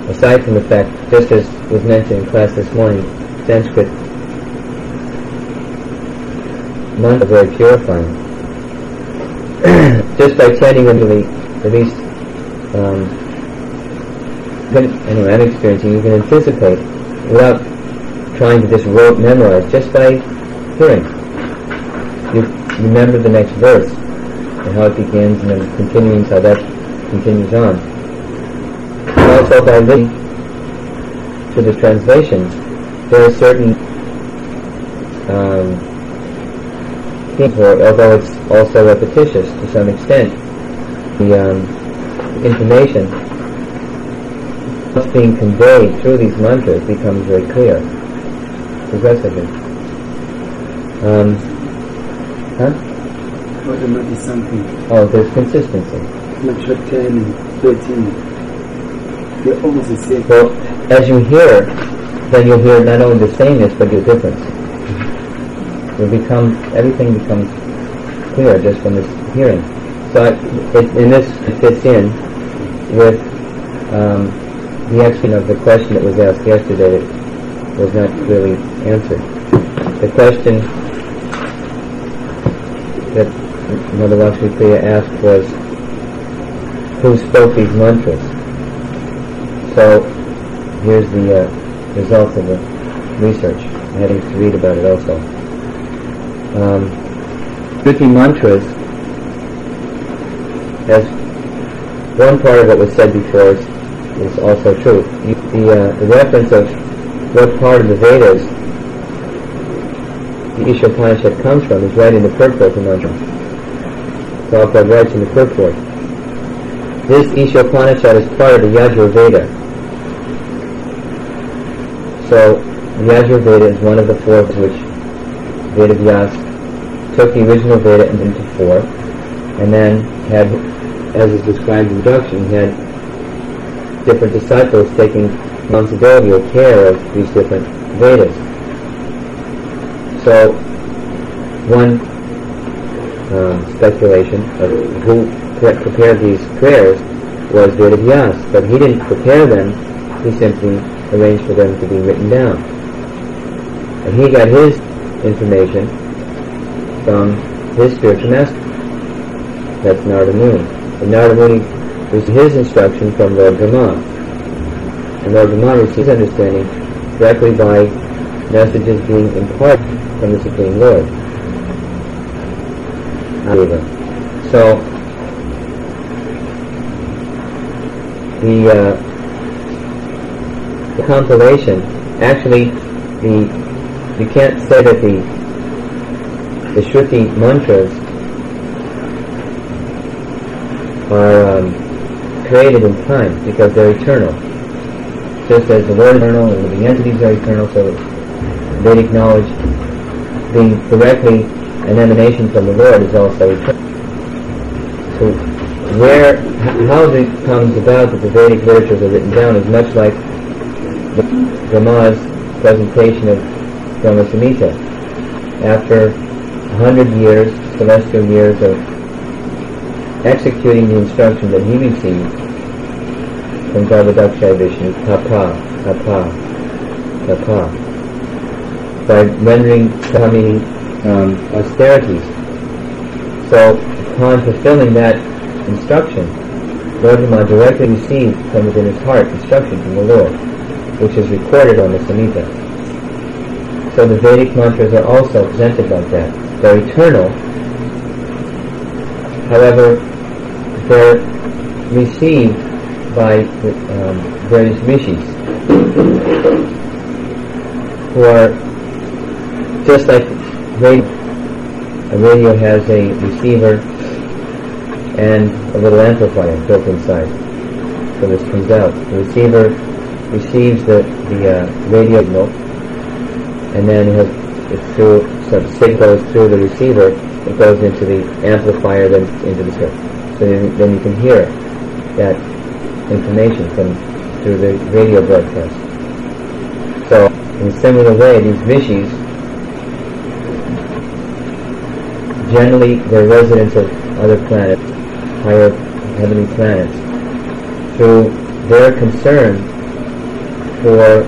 aside from the fact, just as was mentioned in class this morning, Sanskrit mantras are very purifying. Just by chanting into at least, anyway, I'm experiencing, you can anticipate without trying to just rote memorize, just by hearing. You remember the next verse and how it begins, and then continuing how that continues on. And also by listening to the translations, there are certain things where, although it's also repetitious to some extent, the information that's being conveyed through these mantras becomes very clear progressively. What might be something? Oh, there's consistency. Mantra 10 and 13. They're almost the same. Well, as you hear, then you'll hear not only the sameness but your difference. Everything becomes clear just from this hearing. So it fits in with the explanation of the question that was asked yesterday that was not clearly answered. The question that Mother Lakshmi-Priya asked was, who spoke these mantras? So here's the results of the research. I'm having to read about it also. Shruti mantras, as one part of what was said before is also true. The reference of what part of the Vedas the Ishopanishad comes from is right in the purport of mantra. Prabhupada writes in the purport, this Ishopanishad is part of the Yajurveda. So the Yajurveda is one of the four which Vedavyas took the original Veda into four, and then had, as is described in the introduction, he had different disciples taking responsibility or care of these different Vedas. So one speculation of who prepared these prayers was Vedavyas, but he didn't prepare them, he simply arranged for them to be written down. And he got his information from his spiritual master. That's Narada Muni. And Narada Muni was his instruction from Lord Brahma. And Lord Brahma received his understanding directly by messages being imparted from the Supreme Lord. So the compilation, actually, you can't say that the Shruti mantras are created in time, because they're eternal. Just as the Lord is eternal and living entities are eternal, so Vedic knowledge, being directly an emanation from the Lord, is also eternal. So how it comes about that the Vedic literatures are written down is much like Brahma's presentation of Brahma Samhita. After 100 years, celestial years of executing the instruction that he received from Garbhodakshaya Vishnu, tapa, by rendering many austerities. So, upon fulfilling that instruction, Lord Brahma directly received from within his heart instruction from the Lord, which is recorded on the Samhita. So the Vedic mantras are also presented like that. They're eternal, however, they're received by various rishis, who are just like radio. A radio has a receiver and a little amplifier built inside, so this comes out. The receiver receives the radio signal, and then some signal goes through the receiver, it goes into the amplifier, then into the circuit. So then you can hear that information through the radio broadcast. So, in a similar way, these rishis, generally they're residents of other planets, higher heavenly planets. Through their concern for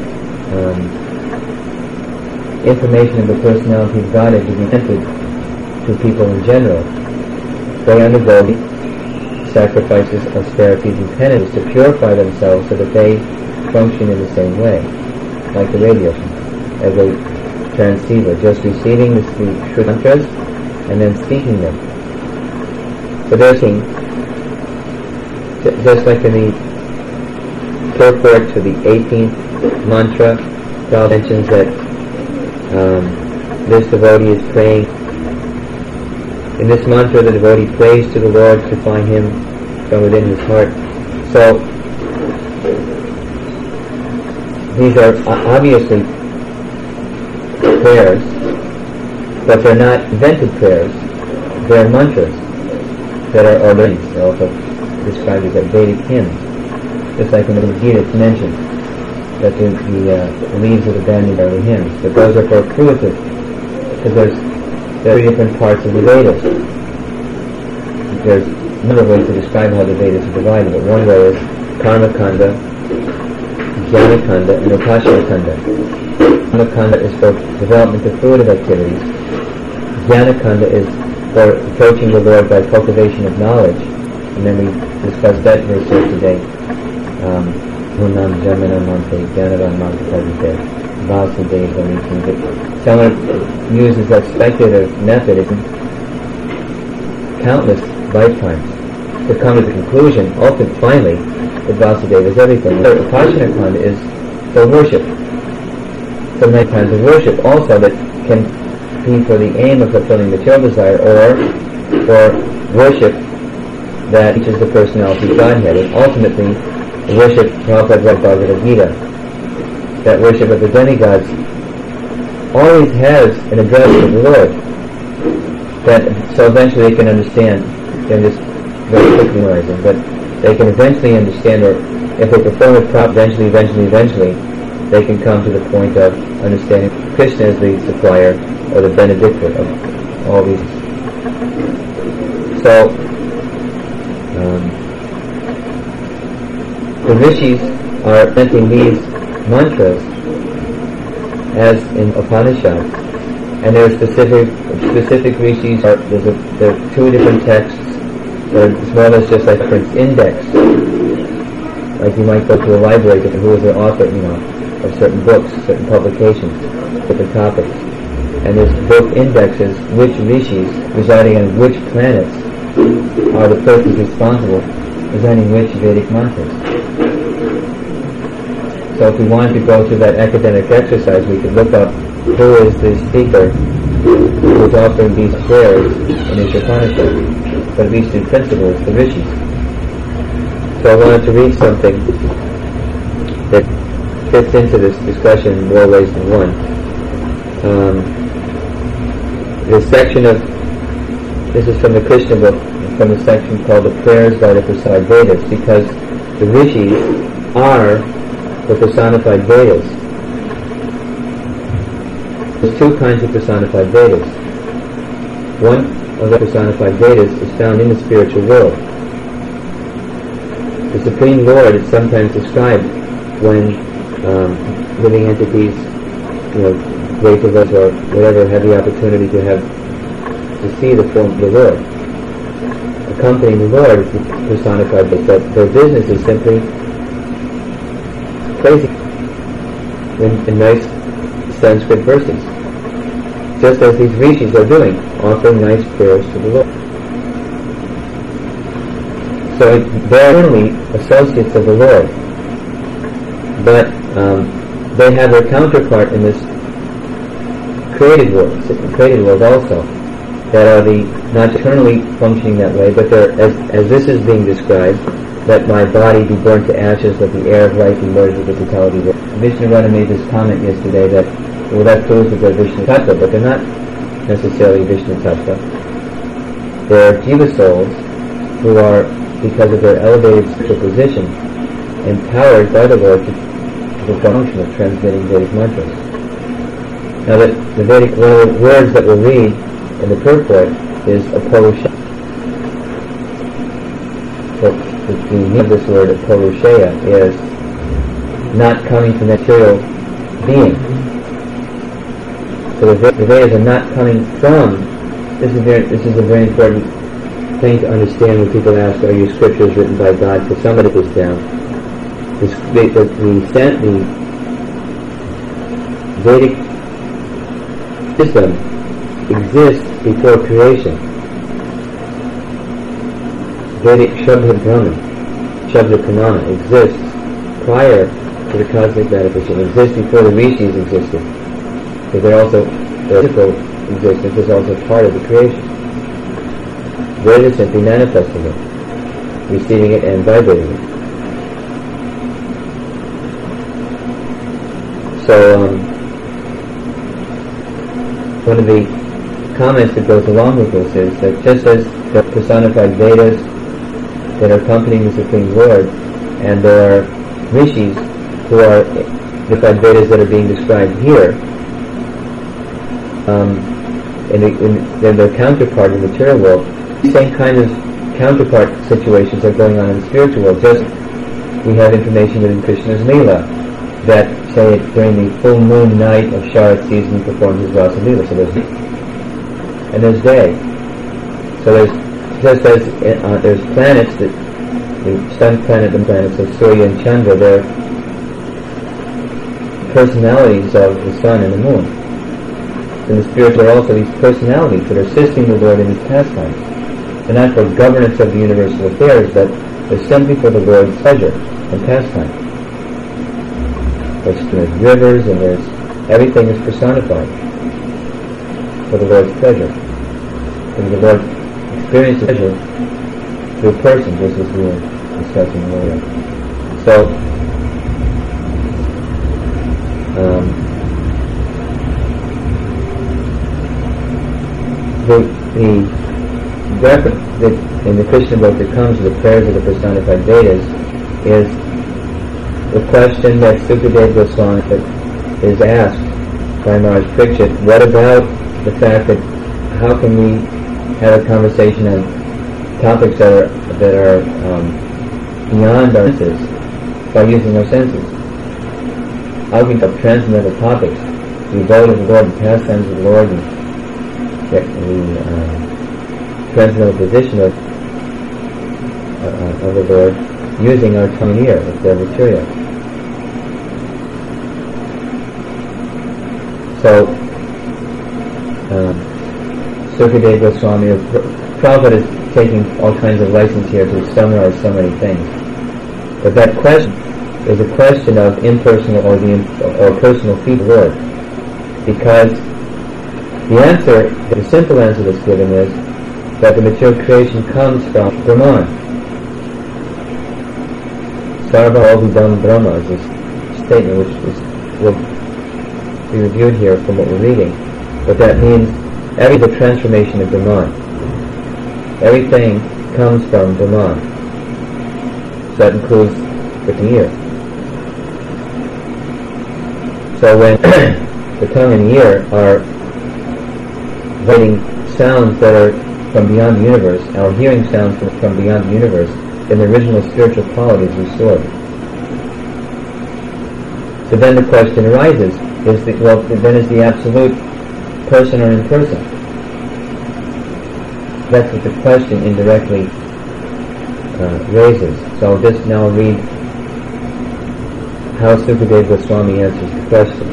information of the personality of God to be presented to people in general, they undergo sacrifices, austerities, and penances to purify themselves so that they function in the same way, like the radio, as a transceiver, just receiving the true mantras and then speaking them. So they're saying, just like in the purport to the 18th mantra, God mentions that this devotee is praying. In this mantra, the devotee prays to the Lord to find Him from within his heart. So these are obviously prayers, but they're not invented prayers. They're mantras that are ordained. They're also described as Vedic hymns. Just like in the Gita it's mentioned that the leaves of the banyan are the hymns. But those are for fruitive, because there are three different parts of the Vedas. There's a number of ways to describe how the Vedas are divided, but one way is Karma Kanda, Jnana Kanda, and Upasana Kanda. Karma Kanda is for development of fruitive activities. Jnana Kanda is for approaching the Lord by cultivation of knowledge. And then we discussed that verse yesterday. Hunam Jamana Mante, Jnanavan Mante, Vasudeva Miti. Someone uses that speculative method in countless lifetimes to come to the conclusion, ultimately, finally, that Vasudeva is everything. The Upasana Kanda is for worship. So many kinds of worship also that can be for the aim of fulfilling material desire, or for worship that reaches the personality of Godhead. And ultimately, the worship, Prabhupada wrote Bhagavad Gita, that worship of the demigods always has an address to the Lord. So eventually they can understand, I'm just very quickly realizing, but they can eventually understand, or if they perform it properly, eventually, they can come to the point of understanding Krishna as the supplier or the benedictor of all these. So, the rishis are presenting these mantras as in Upanishads, and there are specific rishis. There are two different texts. It's more or less just like reference index. Like you might go to a library to who is the author, of certain books, certain publications, different topics. And there's book indexes, which rishis residing on which planets are the persons responsible presenting which Vedic mantras. So if we wanted to go through that academic exercise, we could look up who is the speaker who is offering these prayers in the Upanishad. But at least in principle, it's the rishis. So I wanted to read something that fits into this discussion in more ways than one. This is from the Krishna book, from the section called the Prayers by the Prasad Vedas, because the rishis are the personified Vedas. There's two kinds of personified Vedas. One of the personified Vedas is found in the spiritual world. The Supreme Lord is sometimes described when living entities, great devotees or whatever, have the opportunity to see the form of the Lord. Accompanying the Lord is the personified Vedas. That their business is simply praising in nice Sanskrit verses, just as these rishis are doing, offering nice prayers to the Lord. So they're only associates of the Lord, but they have their counterpart in this created world also, that are not eternally functioning that way, but they're, as this is being described, let my body be burnt to ashes, let the air of life be merged with the totality of it. Vishnu Rana made this comment yesterday that, that proves that they're Vishnu Tattva, but they're not necessarily Vishnu Tattva. They're Jiva souls who are, because of their elevated spiritual position, empowered by the Lord to the function of transmitting Vedic mantras. Now one of the words that we'll read in the purport is Apurusheya. So the meaning of this word Apurusheya is not coming from material being. So the Vedas are not coming from. This is a very important thing to understand when people ask, "Are your scriptures written by God?" So somebody put this down. The Vedic system exists before creation. Vedic Shabda Brahman, Shabda Pranana exists prior to the cosmic manifestation. It exists before the rishis existed. Because they're also, their physical existence is also part of the creation. Veda is simply manifesting it, receiving it and vibrating it. So, one of the comments that goes along with this is that just as the personified Vedas that are accompanying the Supreme Lord, and there are rishis who are personified Vedas that are being described here, and their counterpart in the material world, the same kind of counterpart situations are going on in the spiritual world. Just we have information that in Krishna's Leela, that say during the full moon night of Sharad season he performed his Rasa Leela. So there's night and there's day. So there's, just as there's planets, that the sun planet and planets of Surya and Chandra, they're personalities of the sun and the moon. In the spiritual there are also these personalities that are assisting the Lord in his pastimes. They're not for governance of the universal affairs, but they're simply for the Lord's pleasure and pastime. There's rivers and there's everything is personified for the Lord's pleasure. And the Lord experiences pleasure through a person, just as we were discussing earlier. So, the reference that in the Krishna book that comes to the prayers of the personified Vedas is the question that Sukadeva Goswami is asked by Maharaj Parikshit. What about the fact that how can we have a conversation on topics that are beyond our senses by using our senses? How can we have transcendental topics, the abode of the Lord, the pastimes of the Lord, and the transcendental position of the Lord, using our tongue and ear as their material. So, Sukadeva Goswami, Prabhupada is taking all kinds of license here to summarize so many things. But that question is a question of impersonal or personal feet of the Lord. Because the answer, the simple answer that's given is that the material creation comes from Brahman. Sarva Abhidam Brahma is this statement which will be reviewed here from what we're reading. But that means the transformation of Brahman. Everything comes from Brahman. So that includes the ear. So when the tongue and the ear are writing sounds that are from beyond the universe, our hearing sounds from beyond the universe, then the original spiritual quality is restored. So then the question arises, is the absolute person or impersonal? That's what the question indirectly raises. So I'll just now read how Sukadeva Goswami answers the question.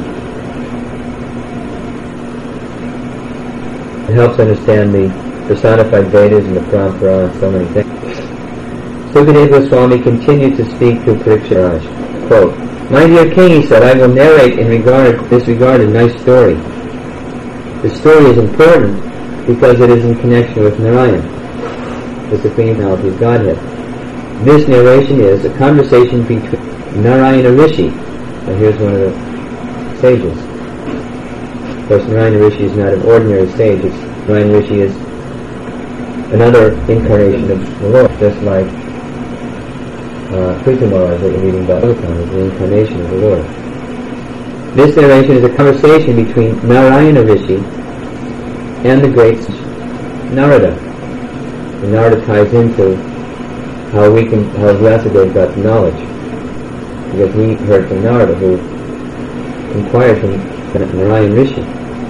It helps understand the personified Vedas and the Parampara and so many things. Sukadeva Goswami continued to speak to Parikshit Maharaj. Quote, "My dear king," he said, "I will narrate in this regard a nice story. The story is important because it is in connection with Narayan, the Supreme Personality of Godhead. This narration is a conversation between Narayana Rishi." Now here's one of the sages. Of course, Narayana Rishi is not an ordinary sage. Narayana Rishi is another incarnation of the Lord, just like Krishna Maharaj that you're reading about Bhagavatam is the incarnation of the Lord. This narration is a conversation between Narayana Rishi and the great Narada. And Narada ties into how Vyasadeva got the knowledge. because he heard from Narada, who inquired from Narayan Rishi.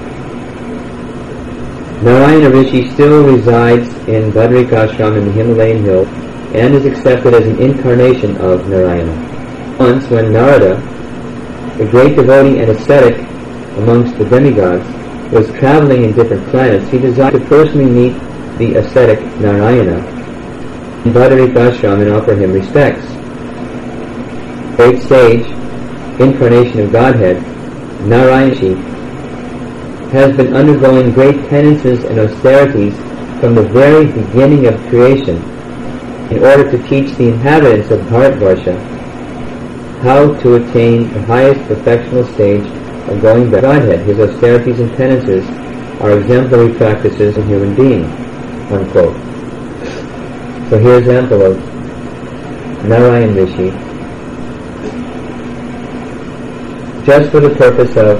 Narayana Rishi still resides in Badrikashram in the Himalayan hills and is accepted as an incarnation of Narayana. Once, when Narada, the great devotee and ascetic amongst the demigods, was traveling in different planets, he desired to personally meet the ascetic Narayana in Badrikashram and offer him respects. Great sage, incarnation of Godhead, Narayana has been undergoing great penances and austerities from the very beginning of creation in order to teach the inhabitants of Bharatvarsha how to attain the highest perfectional stage of going back to Godhead. His austerities and penances are exemplary practices of human being, unquote. So here's an example of Narayan Rishi, just for the purpose of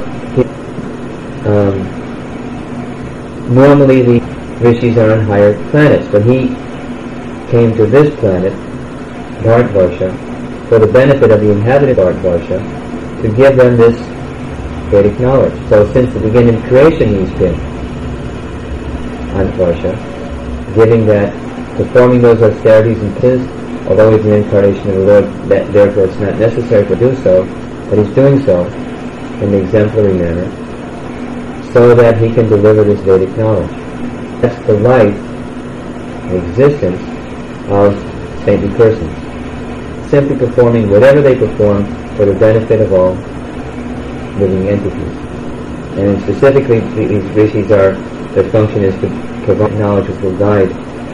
normally the rishis are on higher planets, but he came to this planet, Bharatvarsha, for the benefit of the inhabitants of Bharatvarsha, to give them this Vedic knowledge. So since the beginning of creation he's been on Varsha, giving that, performing those austerities and penances, although he's an incarnation of the Lord, that therefore it's not necessary to do so, but he's doing so in an exemplary manner, so that he can deliver this Vedic knowledge. That's the life, the existence of saintly persons. Simply performing whatever they perform for the benefit of all living entities. And specifically, these rishis their function is to provide knowledge which will guide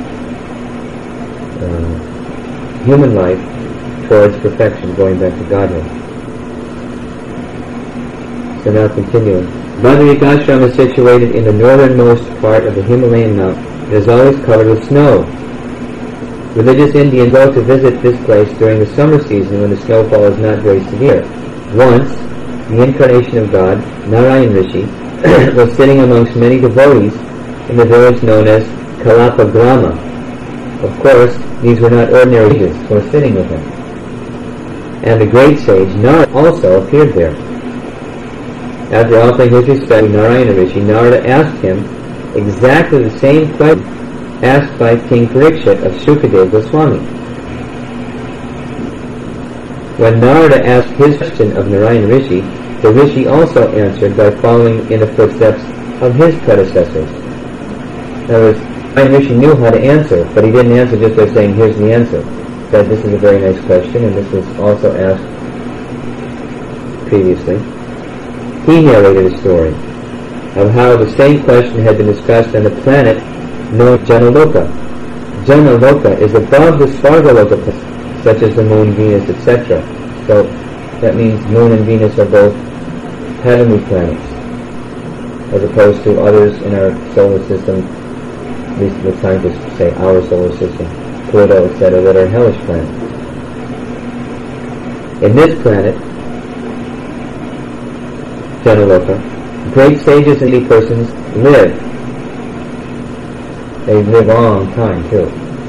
human life towards perfection, going back to Godhead. So now continuing. Badrikashram is situated in the northernmost part of the Himalayan mountain. It is always covered with snow. Religious Indians go to visit this place during the summer season when the snowfall is not very severe. Once, the incarnation of God, Narayan Rishi, was sitting amongst many devotees in the village known as Kalapagrama. Of course, these were not ordinary rishis who were sitting with him. And the great sage Narada also appeared there. After offering his respect to Narayana Rishi, Narada asked him exactly the same question asked by King Parikshit of Shukadeva Goswami. When Narada asked his question of Narayana Rishi, the Rishi also answered by following in the footsteps of his predecessors. In other words, Narayana Rishi knew how to answer, but he didn't answer just by saying, here's the answer. He said, this is a very nice question, and this was also asked previously. He narrated a story of how the same question had been discussed on the planet known as Janaloka. Janaloka is above the Svargaloka planet, such as the moon, Venus, etc. So that means moon and Venus are both heavenly planets, as opposed to others in our solar system, at least the scientists say our solar system, Pluto, etc., that are hellish planets. In this planet, Janaloka, great sages and persons live. They live a long time too.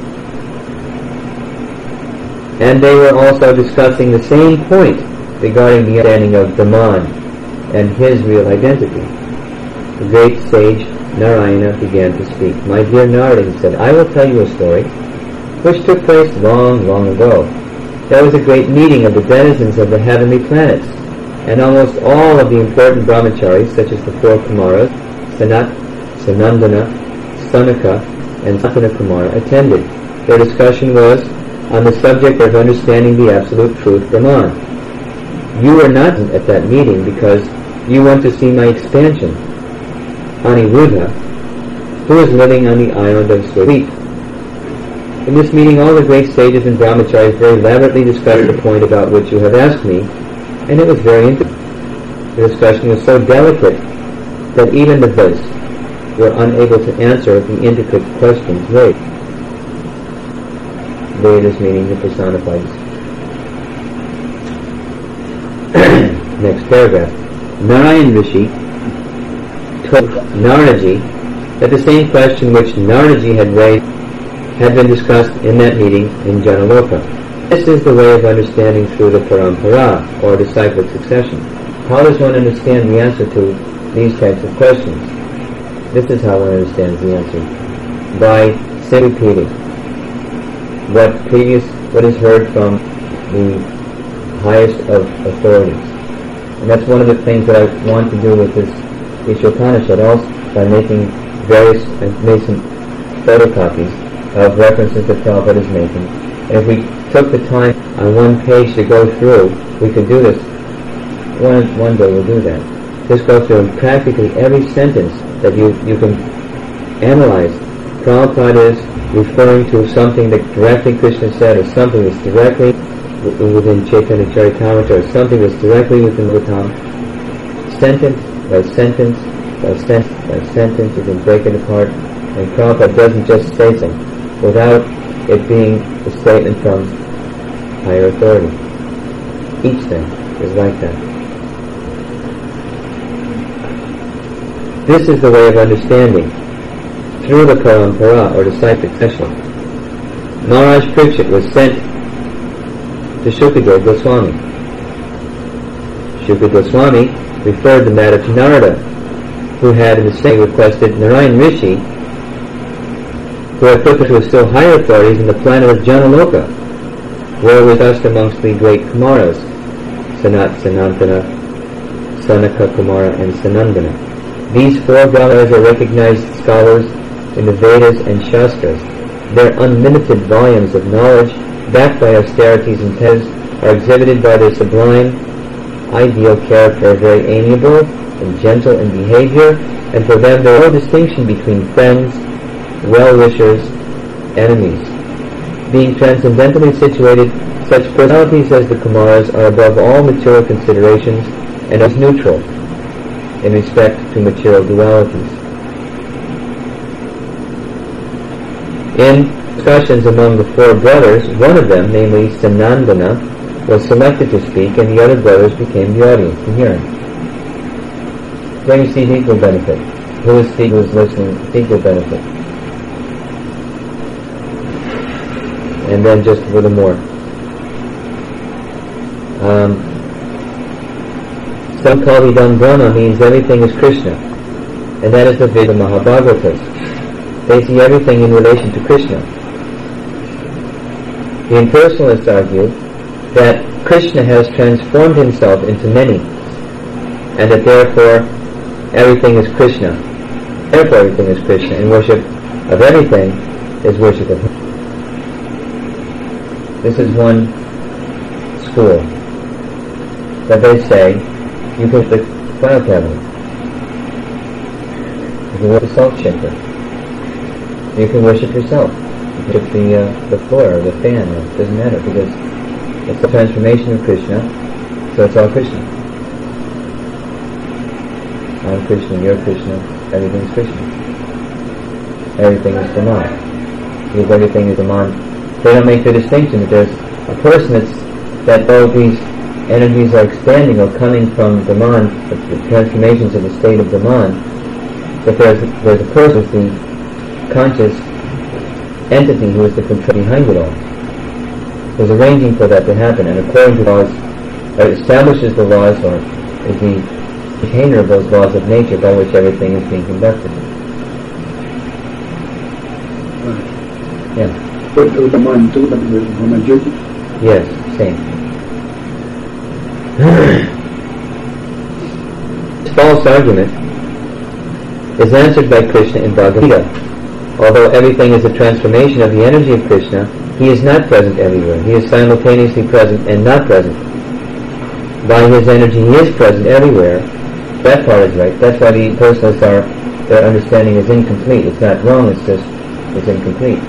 And they were also discussing the same point regarding the understanding of Brahman and his real identity. The great sage Narayana began to speak. My dear Narada, he said, I will tell you a story which took place long, long ago. There was a great meeting of the denizens of the heavenly planets, and almost all of the important brahmacharis, such as the four Kumaras, Sanat, Sanandana, Sanaka, and Santana Kumara, attended. Their discussion was on the subject of understanding the absolute truth Brahman. You were not at that meeting because you went to see my expansion, Aniruddha, who is living on the island of Swadweep. In this meeting, all the great sages and brahmacharis very elaborately discussed the point about which you have asked me, and it was very interesting. The discussion was so delicate that even the Vedas were unable to answer the intricate questions raised. Vedas meaning the personified. Next paragraph. Narayan Rishi told Naradaji that the same question which Naradaji had raised had been discussed in that meeting in Janaloka. This is the way of understanding through the parampara, or disciplic succession. How does one understand the answer to these types of questions? This is how one understands the answer. By simply repeating what is heard from the highest of authorities. And that's one of the things that I want to do with this Ishopanishad, also by making various, I've made some photocopies of references that Prabhupada is making. And if we took the time on one page to go through, we could do this. One day we'll do that. Just go through practically every sentence that you can analyze. Prabhupada is referring to something that directly Krishna said, or something that's directly within Chaitanya Charitamrita, or something that's directly within Bhagavatam. Sentence by sentence by sentence by sentence, you can break it apart. And Prabhupada doesn't just say something without it being a statement from higher authority. Each thing is like that. This is the way of understanding through the parampara, or disciplic succession. Maharaj Parikshit was sent to Shukadeva Goswami. Shukadeva Goswami referred the matter to Narada, who had in the same requested Narayan Rishi, who had put to still higher authorities in the planet of Janaloka, where was discussed amongst the great Kumaras, Sanat, Sanantana, Sanaka Kumara, and Sanandana. These four Brahmanas are recognized scholars in the Vedas and Shastras. Their unlimited volumes of knowledge, backed by austerities and tests, are exhibited by their sublime, ideal character, very amiable and gentle in behavior, and for them there is no distinction between friends, well-wishers, enemies. Being transcendentally situated, such personalities as the Kumaras are above all material considerations and as neutral in respect to material dualities. In discussions among the four brothers, one of them, namely Sanandana, was selected to speak, and the other brothers became the audience to hear him. They received equal benefit. Who is speaking, who is listening, equal benefit. And then just a little more. Samkalvidam Brahma means everything is Krishna, and that is the Veda Mahabhagavatas. They see everything in relation to Krishna. The impersonalists argue that Krishna has transformed himself into many, and that therefore everything is Krishna. Therefore everything is Krishna, and worship of everything is worship of him. This is one school that they say you can worship the file cabinet, you can worship the salt shaker, you can worship yourself, you can worship the floor or the fan, it doesn't matter, because it's the transformation of Krishna, so it's all Krishna. I'm Krishna, you're Krishna, everything's Krishna. Everything is Brahman. Because everything is Brahman. They don't make the distinction that there's a person that all these energies are expanding or coming from Brahman, the transformations of the state of Brahman, that there's a person, the conscious entity who is the control behind it all. There's arranging for that to happen, and according to laws, establishes the laws, or is the container of those laws of nature by which everything is being conducted. Yeah. Yes, same. This false argument is answered by Krishna in Bhagavad Gita. Although everything is a transformation of the energy of Krishna, he is not present everywhere. He is simultaneously present and not present. By his energy, he is present everywhere. That part is right. That's why the personalists their understanding is incomplete. It's not wrong, it's just, it's incomplete.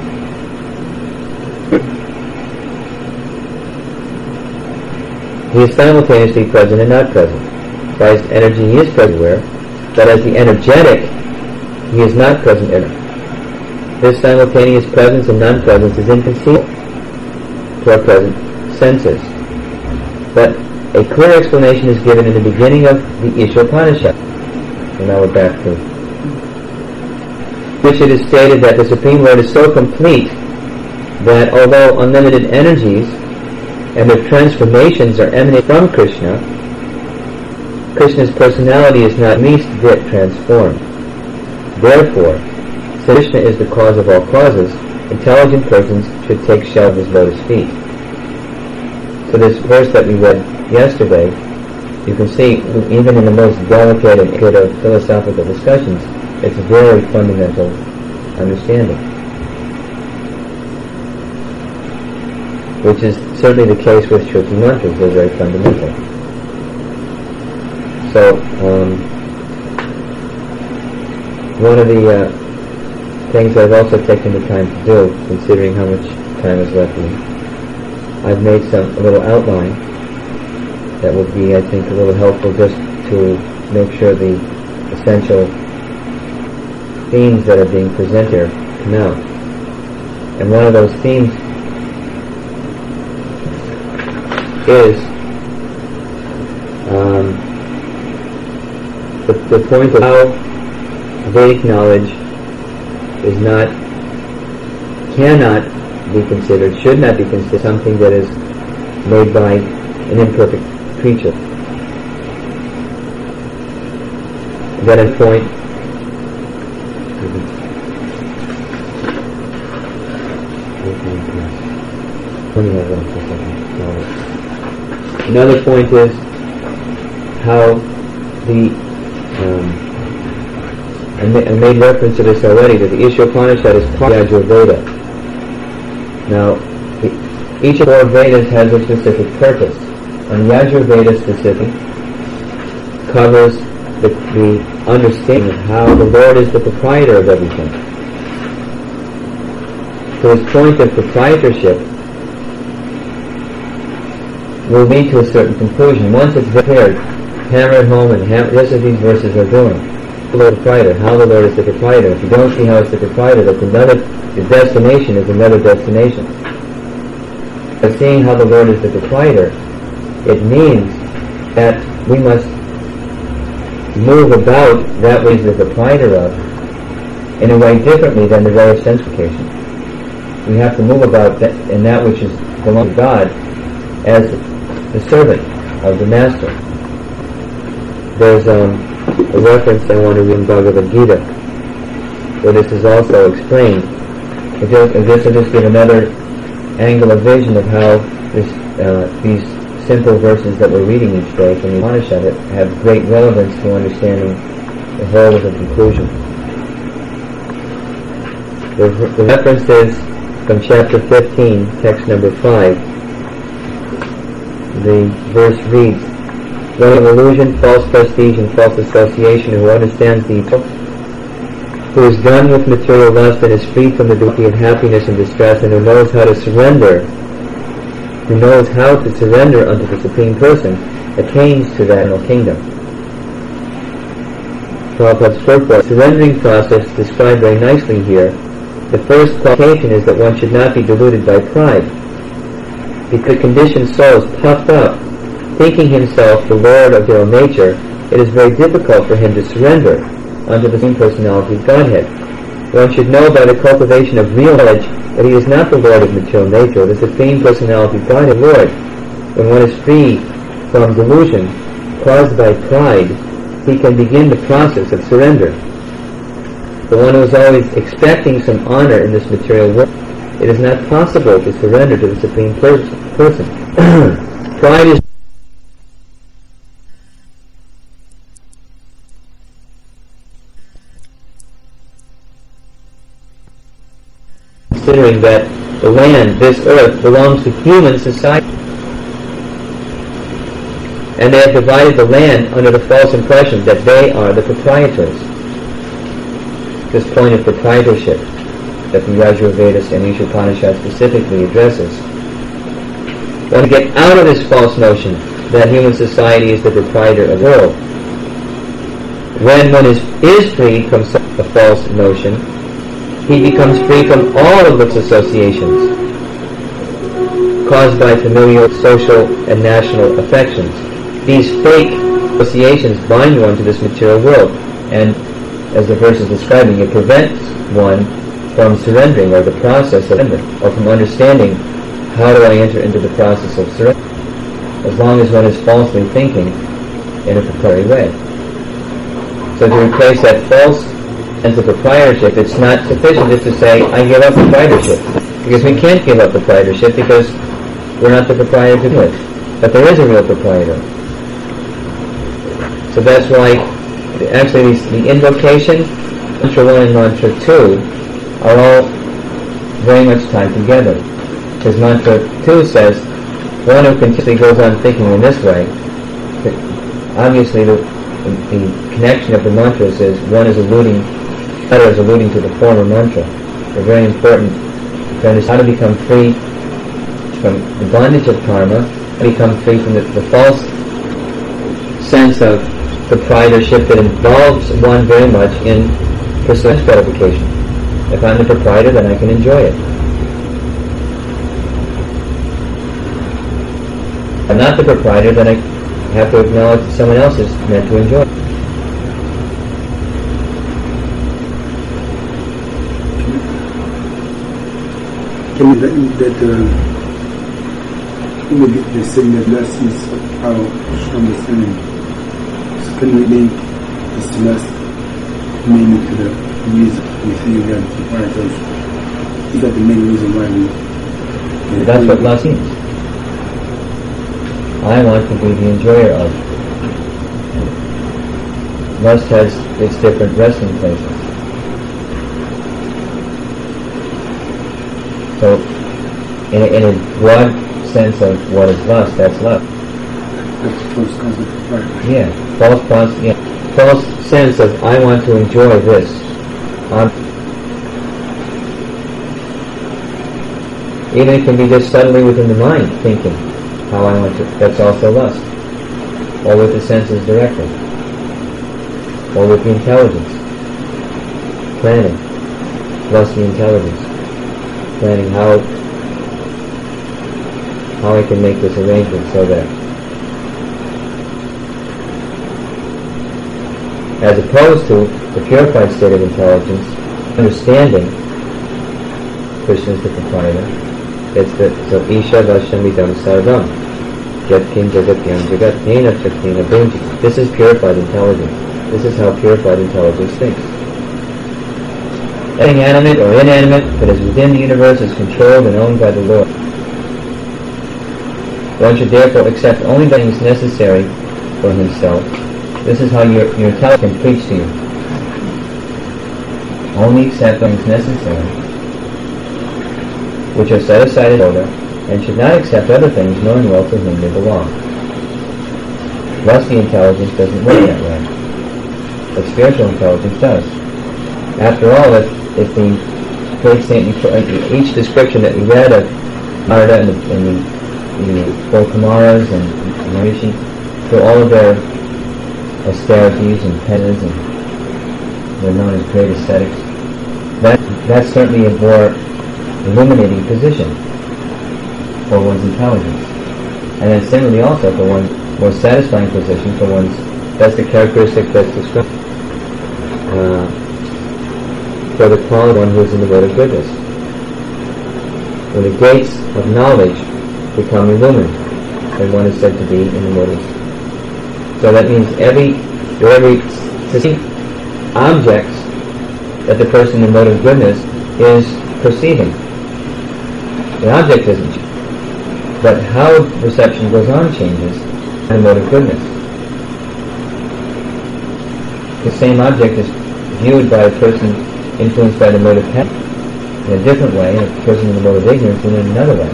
He is simultaneously present and not present. By his energy, he is present everywhere, but as the energetic, he is not present everywhere. This simultaneous presence and non-presence is inconceivable to our present senses. But a clear explanation is given in the beginning of the Ishopanishad. And now we're back to which it is stated that the Supreme Lord is so complete that although unlimited energies and their transformations are emanating from Krishna, Krishna's personality is not least bit transformed. Therefore, since Krishna is the cause of all causes, intelligent persons should take shelter of his lotus feet. So this verse that we read yesterday, you can see, even in the most delicate and good of philosophical discussions, it's a very fundamental understanding, which is certainly the case with Shruti mantras. They're very fundamental. So, one of the things I've also taken the time to do, considering how much time is left in, I've made a little outline that would be, I think, a little helpful just to make sure the essential themes that are being presented here come out. And one of those themes is the point of how Vedic knowledge cannot be considered, should not be considered something that is made by an imperfect creature. Then at point, another point is how I made reference to this already, that the Ishopanishad is part of Yajurveda. Now, each of the 4 Vedas has a specific purpose. And Yajurveda specifically covers the understanding of how the Lord is the proprietor of everything. So his point of proprietorship will lead to a certain conclusion. Once it's prepared, hammer it home, and just as these verses are doing. The Lord proprietor, how the Lord is the proprietor. If you don't see how it's the proprietor, that's the destination is another destination. By seeing how the Lord is the proprietor, it means that we must move about that which is the proprietor of in a way differently than the way of sensification. We have to move about in that which is belongs to God as the servant of the Master. There's a reference I want to read in Bhagavad Gita where this is also explained. This will just give another angle of vision of how these simple verses that we're reading each day from the Upanishad have great relevance to understanding the whole of the conclusion. The reference is from chapter 15, text number 5. The verse reads, "One of illusion, false prestige, and false association, who understands the evil, who is done with material lust and is free from the duty of happiness and distress, and who knows how to surrender unto the Supreme Person, attains to that eternal kingdom." Prabhupada's purport, surrendering process described very nicely here. The first qualification is that one should not be deluded by pride. Because the conditioned soul is puffed up, thinking himself the Lord of their own nature, it is very difficult for him to surrender unto the Supreme Personality of Godhead. One should know by the cultivation of real knowledge that he is not the Lord of material nature, the Supreme Personality of Godhead, Lord. When one is free from delusion caused by pride, he can begin the process of surrender. The one who is always expecting some honor in this material world, it is not possible to surrender to the Supreme Person. Pride is considering that the land, this earth, belongs to human society. And they have divided the land under the false impression that they are the proprietors. This point of proprietorship that the Yajurveda and Ishopanishad specifically addresses. One to get out of this false notion that human society is the proprietor of the world. When one is freed from a false notion, he becomes free from all of its associations caused by familial, social, and national affections. These fake associations bind one to this material world, and as the verse is describing, it prevents one from surrendering, or the process of surrender, or from understanding how do I enter into the process of surrender? As long as one is falsely thinking in a proprietary way. So to replace that false sense of proprietorship, it's not sufficient just to say, I give up proprietorship. Because we can't give up proprietorship because we're not the proprietor to do it. But there is a real proprietor. So that's why, actually, the invocation, mantra 1 and mantra 2, are all very much tied together. Because mantra 2 says, one who continuously goes on thinking in this way, obviously the connection of the mantras is, one is alluding, the other is alluding to the former mantra. They're very important to understand how to become free from the bondage of karma, become free from the false sense of proprietorship that involves one very much in pursuing gratification. If I'm the proprietor, then I can enjoy it. If I'm not the proprietor, then I have to acknowledge that someone else is meant to enjoy it. Can you let me the saying that lust is our understanding? So can we link this lust mainly to the reason we see that proprietors? Is that the main reason why we? That's what lust means. I want to be the enjoyer of. Lust has its different resting places. So, in a broad sense of what is lust, that's lust. That's the first cause of proprietorship. Yeah, false sense of I want to enjoy this. Even it can be just subtly within the mind thinking how I want to. That's also lust. Or with the senses directly. Or with the intelligence. Planning. Lusty intelligence. Planning how I can make this arrangement so that, as opposed to the purified state of intelligence, understanding Krishna is the proprietor. It's the Isha Vashamidam Sarvam Jatkin Jagatyam Jagat Nena Chaktina Bunji. This is purified intelligence. This is how purified intelligence thinks. Anything animate or inanimate that is within the universe is controlled and owned by the Lord. One should therefore accept only things necessary for himself. This is how your intelligence can preach to you. Only accept things necessary, which are set aside in order, and should not accept other things knowing well to whom they belong. Lusty intelligence doesn't work that way, but spiritual intelligence does. After all, if the great saint, each description that we read of Narada and the four Kumaras and Marishi, through all of their austerities and penance, and they're known as great ascetics, that's certainly a more illuminating position for one's intelligence. And then similarly also for one's more satisfying position for one's, that's the characteristic that's described for the quality of one who is in the mode of goodness. When the gates of knowledge become illumined, then one is said to be in the mode of. So that means every distinct objects that the person in the mode of goodness is perceiving. The object doesn't change, but how perception goes on changes in the mode of goodness. The same object is viewed by a person influenced by the mode of passion in a different way, and a person in the mode of ignorance in another way.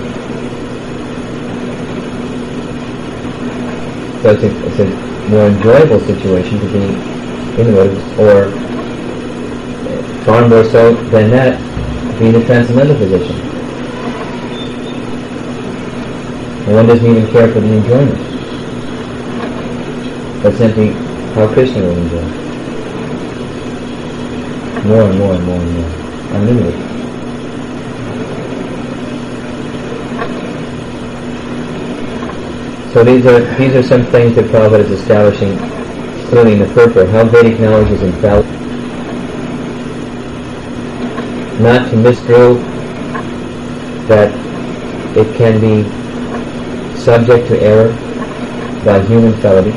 So it's a more enjoyable situation to be in the mode of, or far more so than that, to be in a transcendental position. And one doesn't even care for the enjoyment, but simply how Krishna will enjoy. More and more and more and more. Unlimited. So these are some things that Prabhupada is establishing clearly in the purport, how Vedic knowledge is infallible. Not to misconstrue that it can be subject to error by human felony.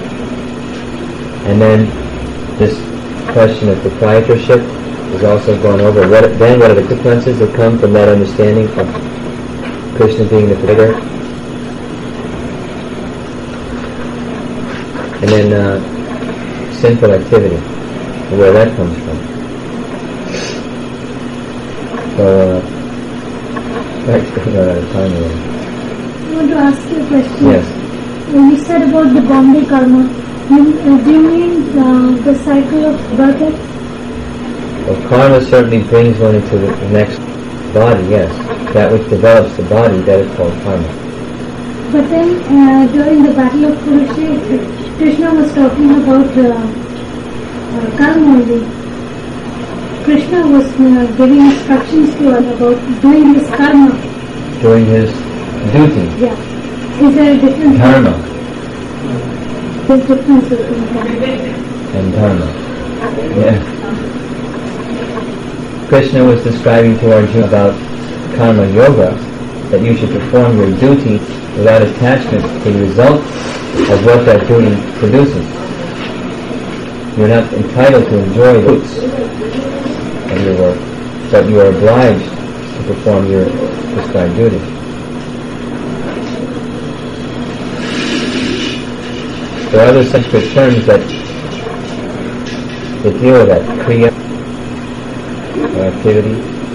And then this question of proprietorship is also gone over. What are the consequences that come from that understanding of Krishna being the creator? And then sinful activity, where that comes from. So, thanks for out of time here. I want to ask you a question. Yes. When you said about the Bombay karma, do you mean the cycle of birth? Well, karma certainly brings one into the next body, yes. That which develops the body, that is called karma. But then, during the battle of Kurukshetra, Krishna was talking about karma only. Krishna was giving instructions to us about doing his karma. Doing his duty. Yeah. Is there a difference? Dharma. There's difference between karma And dharma. Yeah. Krishna was describing to Arjuna about karma yoga, that you should perform your duty without attachment to the result of what that duty produces. You're not entitled to enjoy the fruits of your work, but you are obliged to perform your prescribed duty. There are other Sanskrit terms that deal with that, kriya, or activity,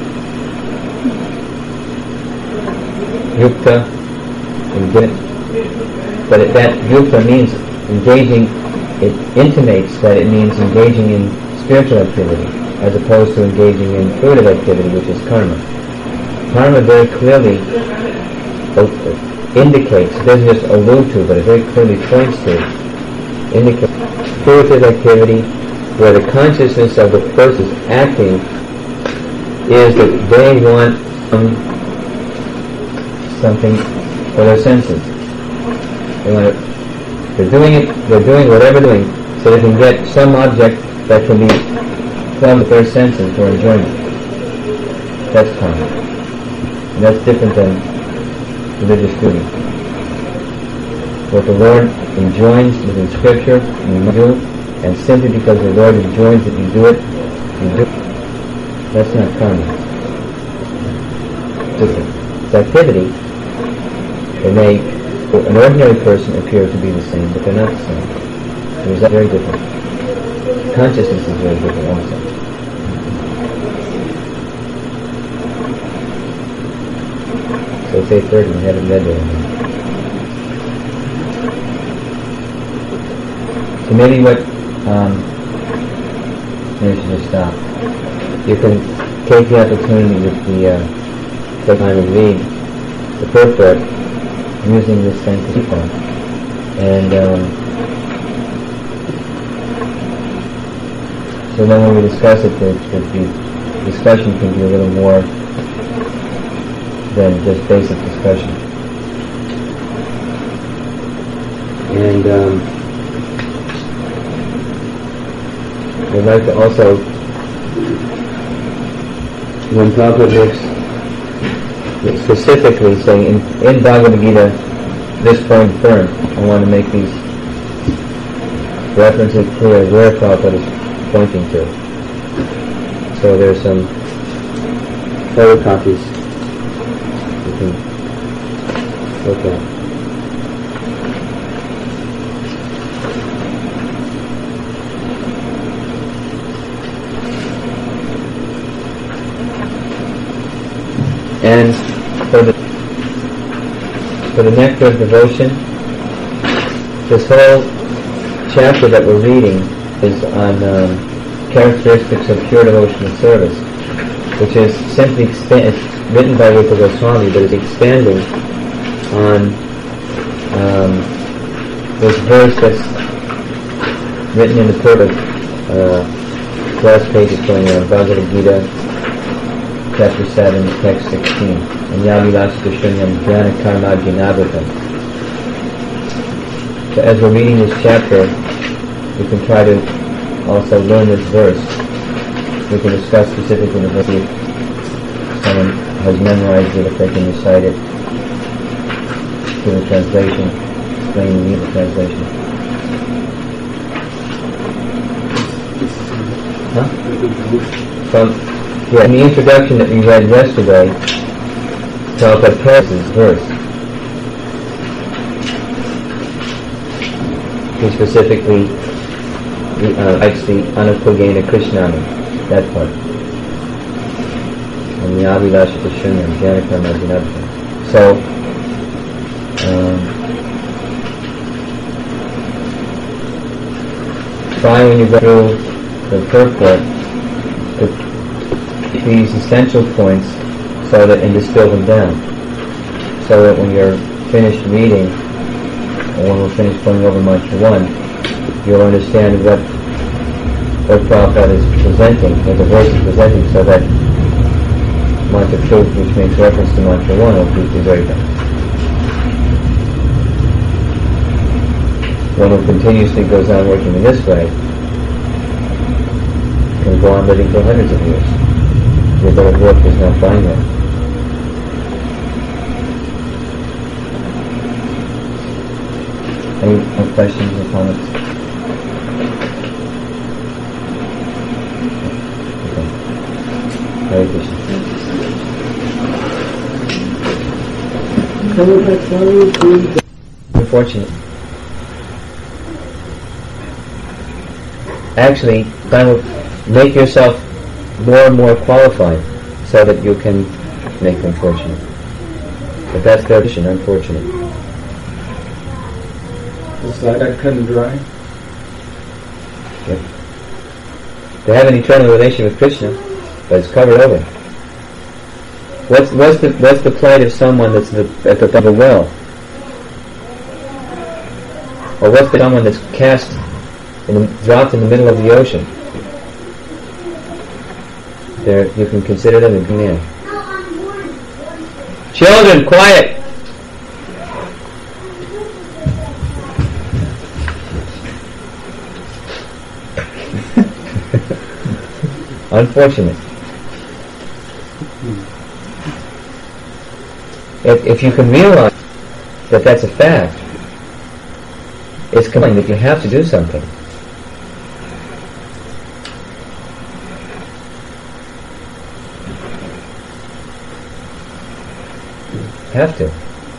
yukta, engagement. But that yukta means engaging, it intimates that it means engaging in spiritual activity, as opposed to engaging in fruitive activity, which is karma. Karma very clearly indicates, it doesn't just allude to, but it very clearly points to, indicates fruitive activity where the consciousness of the person acting is that they want something for their senses. They're doing whatever they're doing, so they can get some object that can be plugged with their senses for enjoyment. That's karma. And that's different than religious duty. What the Lord enjoins within Scripture, you do, and simply because the Lord enjoins that you do it, you do it. That's not karma. It's activity. They may, for an ordinary person, appear to be the same, but they're not the same. The result is very different. Consciousness is very different also. So it's 8:30, we haven't read it. So maybe maybe we should just stop. You can take the opportunity with take time and read the purport using this sanctification. And so then when we discuss it, the discussion can be a little more than just basic discussion. And I'd like to also, when Prabhupada makes specifically saying in Bhagavad Gita, this point firm, I want to make these references clear where Prabhupada is pointing to. So there's some photocopies you can look at. And for the Nectar of Devotion, this whole chapter that we're reading is on characteristics of pure devotional service, which is simply it's written by Rupa Goswami, but is expanding on this verse that's written in the purport. Last page is going on Bhagavad Gita, Chapter 7, Text 16. Anyavilastashunyam jnana karma jnanavrtam. So as we're reading this chapter, we can try to also learn this verse. We can discuss specifically the verse if someone has memorized it, if they can recite it. to the translation, explaining the translation. Huh? From in the introduction that we read yesterday, Prabhupada pairs this verse. He specifically writes the Anupogena Krishnami, that part. And the Abhilasha Shunyam, Janakarma Dinabha. So, try when you go through the purport to keep these essential points so that and distill them down. So that when you're finished reading, or when we're finished going over Mantra 1, you'll understand what Prabhupada is presenting, what the verse is presenting, so that Mantra 2, which makes reference to Mantra 1, will be very good. One who continuously goes on working in this way can go on living for hundreds of years. The ability of work does not find that. Any questions or comments? Okay. Hare Krishna. Unfortunate. Actually, that will make yourself more and more qualified so that you can make them fortunate. But that's their vision, unfortunate. It's like that kind of dry. Yep. They have an eternal relation with Krishna, but it's covered over. What's the plight of someone that's at the top of a well? Or what's the someone that's dropped in the middle of the ocean? There, you can consider them a man. Children, quiet! Unfortunate. If you can realize that that's a fact, it's coming that you have to do something. Have to.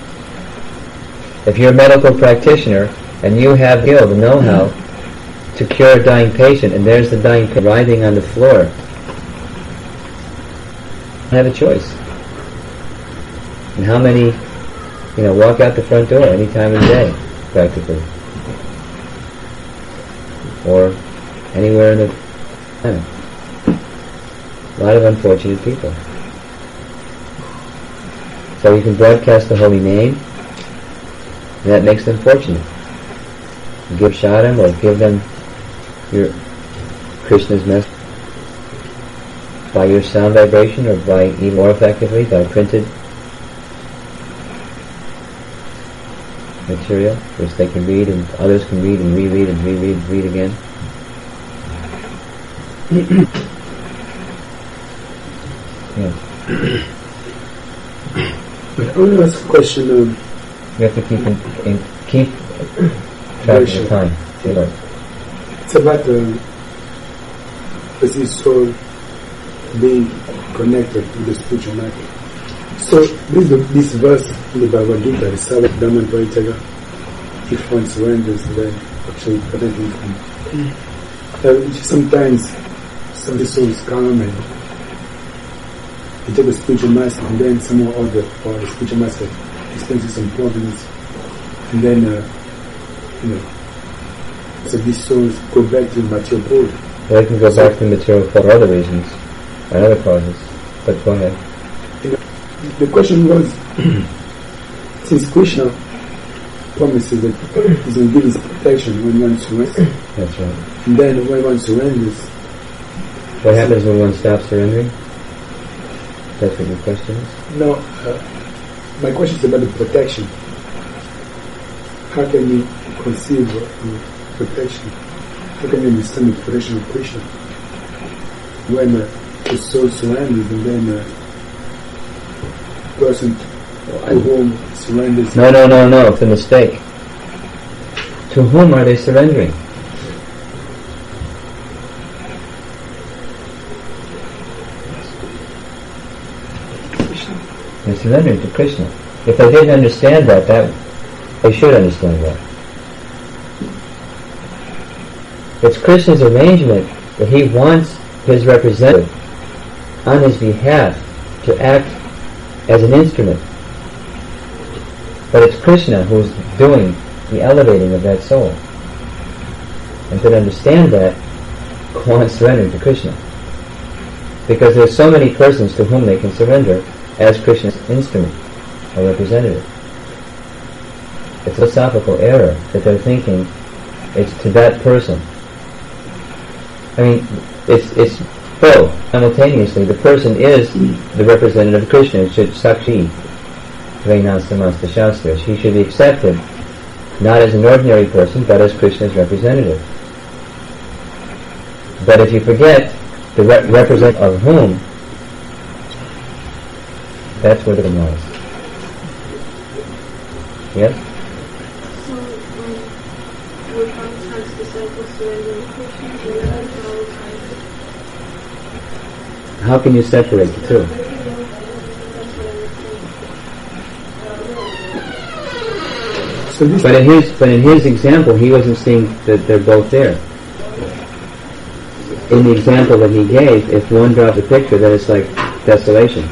If you're a medical practitioner and you have the know-how to cure a dying patient, and there's the dying patient writhing on the floor, you have a choice. And how many, walk out the front door any time of the day, practically, or anywhere in the planet. A lot of unfortunate people. So you can broadcast the holy name, and that makes them fortunate. You give Shadam or give them your Krishna's message by your sound vibration, or by even more effectively by printed material, which they can read and others can read and reread and reread and read again. Yeah. I want to ask a question. You have to keep track of the time. It's about the soul being connected to the spiritual life. So this verse in the Bhagavad Gita, the Savat Dhamman Paritaga, if one surrenders, then actually connecting from. Sometimes some of the souls come and they take a spiritual master, and then someone or the spiritual master experiences some problems, and then so these souls go back to the material world. Well, they can go back to the material for other reasons, or other causes. But go ahead. The question was, since Krishna promises that he's going to give his protection when one surrenders, that's right. And then when one surrenders, what happens when one stops surrendering? That's what your question is? No, my question is about the protection. How can we conceive protection? How can we understand the protection of Krishna? When the soul surrenders, and then the person To whom surrenders. No, it's a mistake. To whom are they surrendering? They're surrendering to Krishna. If they didn't understand that they should understand that. It's Krishna's arrangement that he wants his representative on his behalf to act as an instrument. But it's Krishna who's doing the elevating of that soul. And to understand that, one surrendering to Krishna. Because there's so many persons to whom they can surrender as Krishna's instrument or representative. It's a philosophical error that they're thinking it's to that person. I mean, it's both. Simultaneously, the person is the representative of Krishna. It should sakshi Vainasamasta Shastra. He should be accepted not as an ordinary person, but as Krishna's representative. But if you forget the representative of whom, that's where the lies. Yes? So, would Ramchand's disciples surrender to Krishna, How can you separate the two? So this But in his example, he wasn't seeing that they're both there. In the example that he gave, if one dropped a picture, then it's like desolation.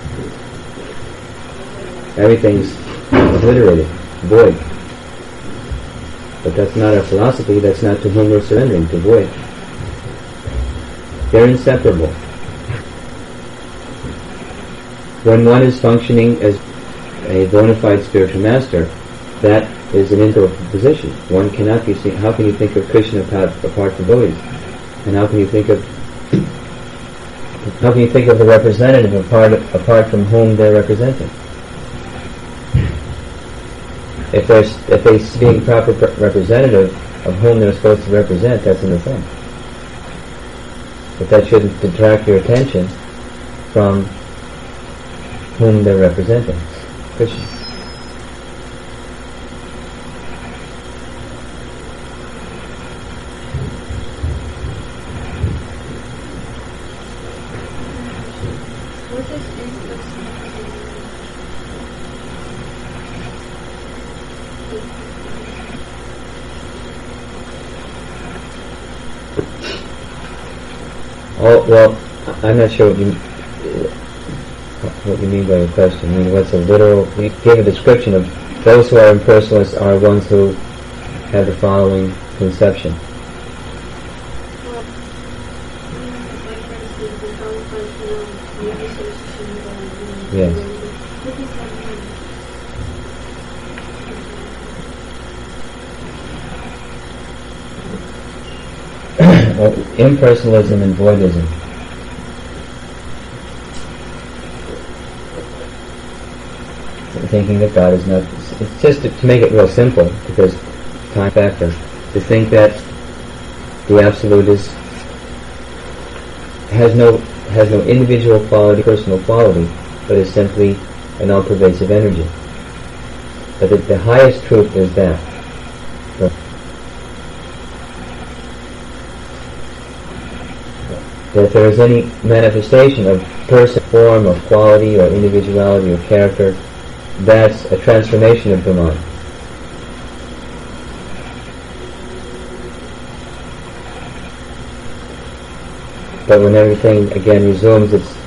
Everything's obliterated, void. But that's not our philosophy. That's not to whom we're surrendering, to void. They're inseparable. When one is functioning as a bona fide spiritual master, that is an integral position. One cannot be seen. How can you think of Krishna apart from devotees? And how can you think of the representative apart from whom they're representing? If they being proper representative of whom they're supposed to represent, that's in the thing. But that shouldn't detract your attention from whom they're representing, Krishna. what is impersonalism? Oh, well, I'm not sure what you mean by your question. I mean, what's a literal... You gave a description of those who are impersonalists are ones who have the following conception. Well, like for instance, the Yes. What does that mean? Well, impersonalism and voidism. Thinking that God is not... It's just to make it real simple, because time factor, to think that the Absolute has no individual quality, personal quality, but is simply an all-pervasive energy. But the highest truth is that. That if there is any manifestation of person, form, or quality, or individuality, or character, that's a transformation of Brahman. But when everything again resumes its